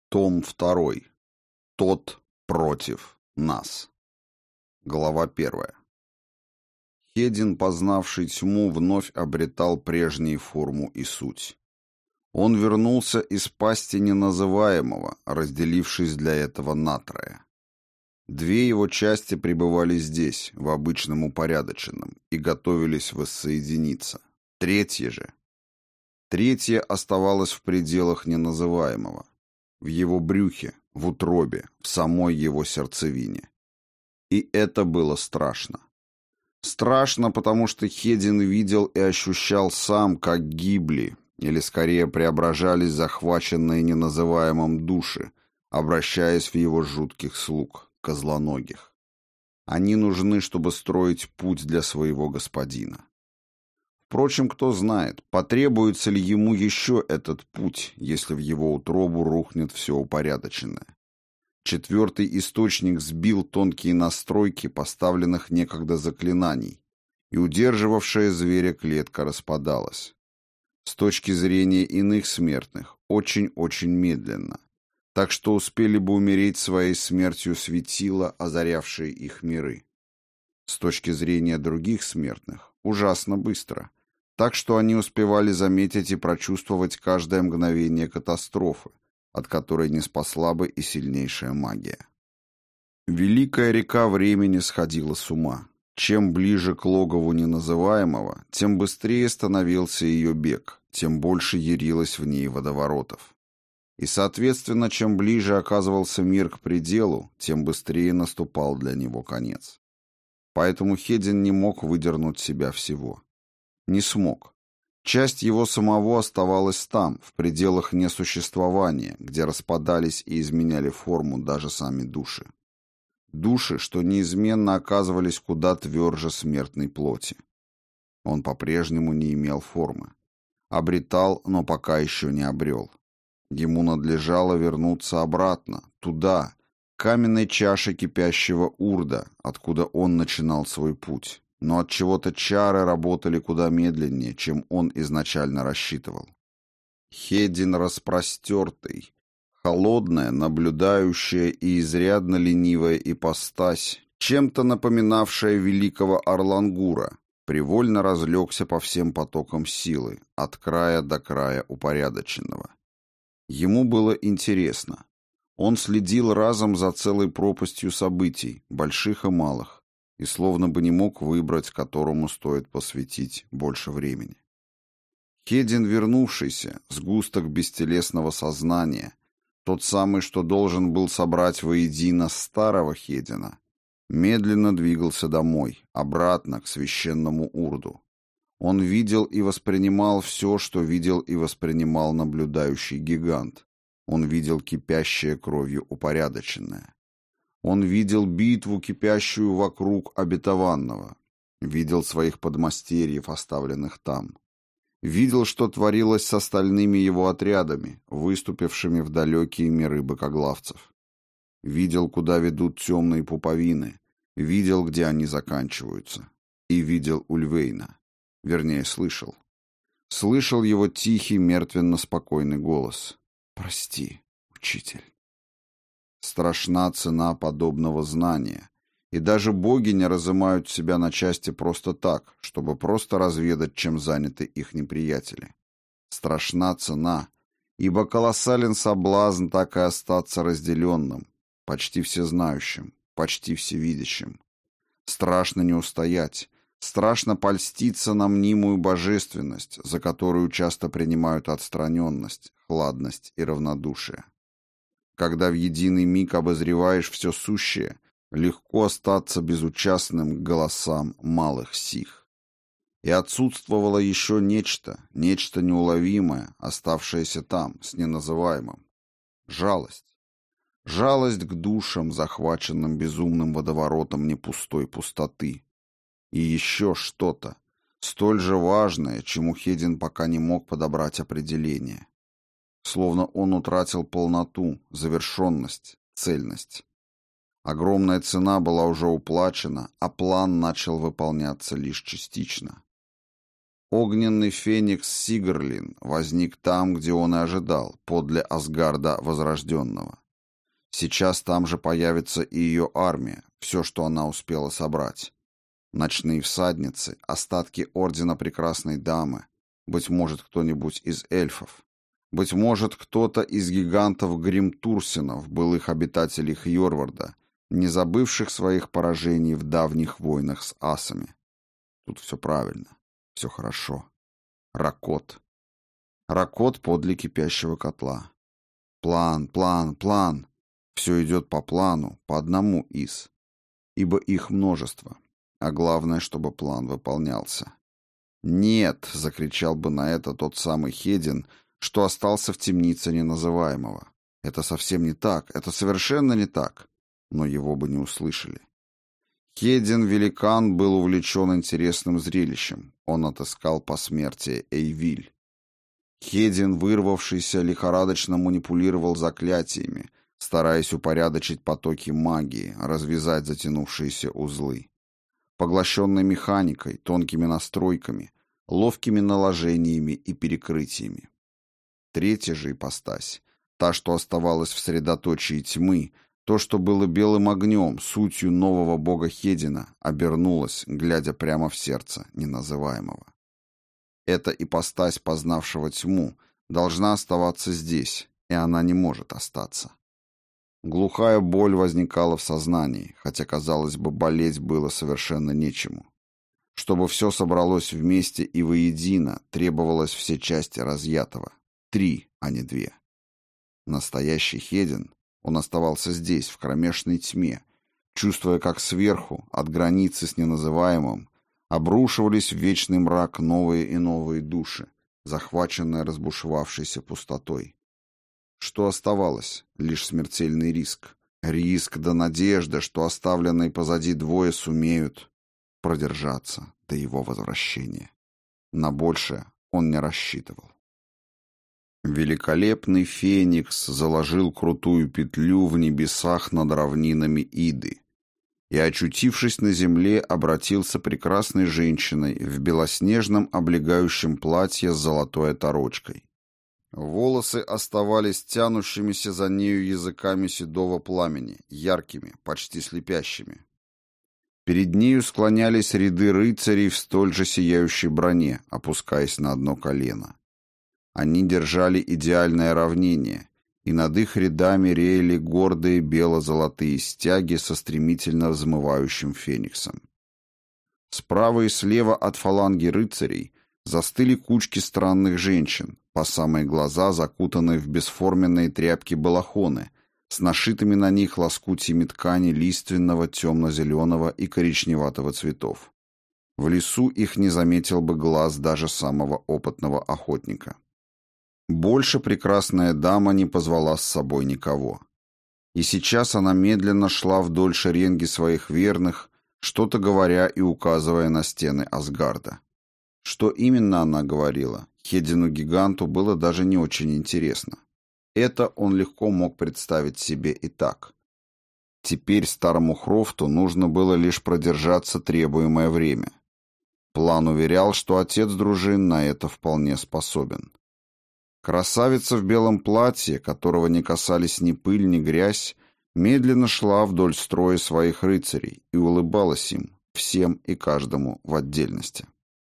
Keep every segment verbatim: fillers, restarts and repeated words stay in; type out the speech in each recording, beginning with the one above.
Том второй. Тот против нас. Глава первая. Хедин, познавший тьму, вновь обретал прежнюю форму и суть. Он вернулся из пасти неназываемого, разделившись для этого натрое. Две его части пребывали здесь, в обычном упорядоченном, и готовились воссоединиться. Третья же. Третья оставалась в пределах неназываемого. В его брюхе, в утробе, в самой его сердцевине. И это было страшно. Страшно, потому что Хедин видел и ощущал сам, как гибли, или скорее преображались захваченные неназываемым души, обращаясь в его жутких слуг, козлоногих. Они нужны, чтобы строить путь для своего господина. Впрочем, кто знает, потребуется ли ему еще этот путь, если в его утробу рухнет все упорядоченное. Четвертый источник сбил тонкие настройки поставленных некогда заклинаний, и удерживавшая зверя клетка распадалась. С точки зрения иных смертных, очень-очень медленно, так что успели бы умереть своей смертью светила, озарявшие их миры. С точки зрения других смертных, ужасно быстро, так что они успевали заметить и прочувствовать каждое мгновение катастрофы, от которой не спасла бы и сильнейшая магия. Великая река времени сходила с ума. Чем ближе к логову неназываемого, тем быстрее становился ее бег, тем больше ярилось в ней водоворотов. И, соответственно, чем ближе оказывался мир к пределу, тем быстрее наступал для него конец. Поэтому Хедин не мог выдернуть себя всего. Не смог. Часть его самого оставалась там, в пределах несуществования, где распадались и изменяли форму даже сами души. Души, что неизменно оказывались куда тверже смертной плоти. Он по-прежнему не имел формы. Обретал, но пока еще не обрел. Ему надлежало вернуться обратно, туда, к каменной чаше кипящего урда, откуда он начинал свой путь. Но от чего-то чары работали куда медленнее, чем он изначально рассчитывал. Хедин распростертый, холодная, наблюдающая и изрядно ленивая ипостась, чем-то напоминавшая великого Орлангура, привольно разлегся по всем потокам силы, от края до края упорядоченного. Ему было интересно. Он следил разом за целой пропастью событий, больших и малых, и словно бы не мог выбрать, которому стоит посвятить больше времени. Хедин, вернувшийся, сгусток бестелесного сознания, тот самый, что должен был собрать воедино старого Хедина, медленно двигался домой, обратно к священному урду. Он видел и воспринимал все, что видел и воспринимал наблюдающий гигант. Он видел кипящее кровью упорядоченное. Он видел битву, кипящую вокруг обетованного. Видел своих подмастерьев, оставленных там. Видел, что творилось с остальными его отрядами, выступившими в далекие миры быкоглавцев. Видел, куда ведут темные пуповины. Видел, где они заканчиваются. И видел Ульвейна. Вернее, слышал. Слышал его тихий, мертвенно-спокойный голос. «Прости, учитель». Страшна цена подобного знания, и даже боги не разымают себя на части просто так, чтобы просто разведать, чем заняты их неприятели. Страшна цена, ибо колоссален соблазн так и остаться разделенным, почти всезнающим, почти всевидящим. Страшно не устоять, страшно польститься на мнимую божественность, за которую часто принимают отстраненность, хладность и равнодушие. Когда в единый миг обозреваешь все сущее, легко остаться безучастным к голосам малых сих. И отсутствовало еще нечто, нечто неуловимое, оставшееся там, с неназываемым. Жалость. Жалость к душам, захваченным безумным водоворотом непустой пустоты. И еще что-то, столь же важное, чему Хедин пока не мог подобрать определение. Словно он утратил полноту, завершенность, цельность. Огромная цена была уже уплачена, а план начал выполняться лишь частично. Огненный феникс Сигрлин возник там, где он и ожидал, подле Асгарда Возрожденного. Сейчас там же появится и ее армия, все, что она успела собрать. Ночные всадницы, остатки Ордена Прекрасной Дамы, быть может, кто-нибудь из эльфов, быть может, кто-то из гигантов Гримтурсинов, былых обитателей Хьорварда, не забывших своих поражений в давних войнах с асами. Тут все правильно, все хорошо. Ракот. Ракот подле кипящего котла. План, план, план. Все идет по плану, по одному из. Ибо их множество. А главное, чтобы план выполнялся. «Нет!» — закричал бы на это тот самый Хедин, что остался в темнице неназываемого. «Это совсем не так, это совершенно не так!» Но его бы не услышали. Хедин-великан был увлечен интересным зрелищем. Он отыскал посмертие Эйвиль. Хедин, вырвавшийся, лихорадочно манипулировал заклятиями, стараясь упорядочить потоки магии, развязать затянувшиеся узлы. Поглощенный механикой, тонкими настройками, ловкими наложениями и перекрытиями. Третья же ипостась, та, что оставалась в средоточии тьмы, то, что было белым огнем, сутью нового бога Хедина, обернулась, глядя прямо в сердце неназываемого. Эта ипостась, познавшего тьму, должна оставаться здесь, и она не может остаться. Глухая боль возникала в сознании, хотя, казалось бы, болеть было совершенно нечему. Чтобы все собралось вместе и воедино, требовалось все части разъятого. Три, а не две. Настоящий Хедин, он оставался здесь, в кромешной тьме, чувствуя, как сверху, от границы с неназываемым, обрушивались в вечный мрак новые и новые души, захваченные разбушевавшейся пустотой. Что оставалось? Лишь смертельный риск. Риск да надежда, что оставленные позади двое сумеют продержаться до его возвращения. На большее он не рассчитывал. Великолепный феникс заложил крутую петлю в небесах над равнинами Иды и, очутившись на земле, обратился прекрасной женщиной в белоснежном облегающем платье с золотой оторочкой. Волосы оставались тянущимися за нею языками седого пламени, яркими, почти слепящими. Перед нею склонялись ряды рыцарей в столь же сияющей броне, опускаясь на одно колено. Они держали идеальное равнение, и над их рядами реяли гордые бело-золотые стяги со стремительно взмывающим фениксом. Справа и слева от фаланги рыцарей застыли кучки странных женщин, по самые глаза закутанные в бесформенные тряпки-балахоны, с нашитыми на них лоскутьями ткани лиственного, темно-зеленого и коричневатого цветов. В лесу их не заметил бы глаз даже самого опытного охотника. Больше прекрасная дама не позвала с собой никого. И сейчас она медленно шла вдоль шеренги своих верных, что-то говоря и указывая на стены Асгарда. Что именно она говорила, Хедину-гиганту было даже не очень интересно. Это он легко мог представить себе и так. Теперь старому Хрофту нужно было лишь продержаться требуемое время. План уверял, что отец дружин на это вполне способен. Красавица в белом платье, которого не касались ни пыль, ни грязь, медленно шла вдоль строя своих рыцарей и улыбалась им, всем и каждому в отдельности.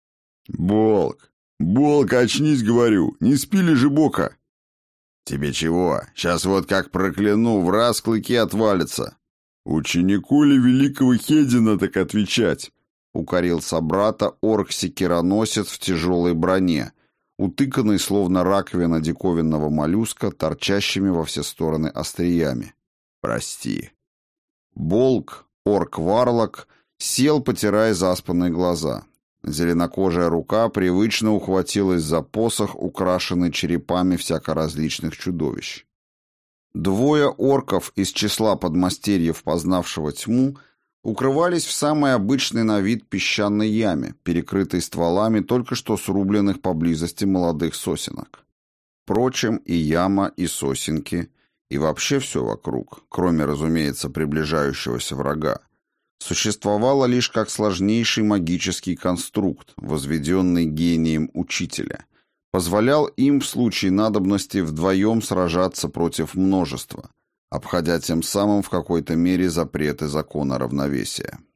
«Болк! Болк, очнись, говорю! Не спи ли же бока!» «Тебе чего? Сейчас вот как прокляну, в раз клыки отвалятся!» «Ученику ли великого Хедина так отвечать?» — укорил собрата орк-секироносец в тяжелой броне, утыканный, словно раковина диковинного моллюска, торчащими во все стороны остриями. «Прости». Болк, орк-варлок, сел, потирая заспанные глаза. Зеленокожая рука привычно ухватилась за посох, украшенный черепами всякоразличных чудовищ. Двое орков из числа подмастерьев, познавшего тьму, укрывались в самой обычной на вид песчаной яме, перекрытой стволами только что срубленных поблизости молодых сосенок. Впрочем, и яма, и сосенки, и вообще все вокруг, кроме, разумеется, приближающегося врага, существовало лишь как сложнейший магический конструкт, возведенный гением учителя, позволял им в случае надобности вдвоем сражаться против множества, обходя тем самым в какой-то мере запреты закона равновесия.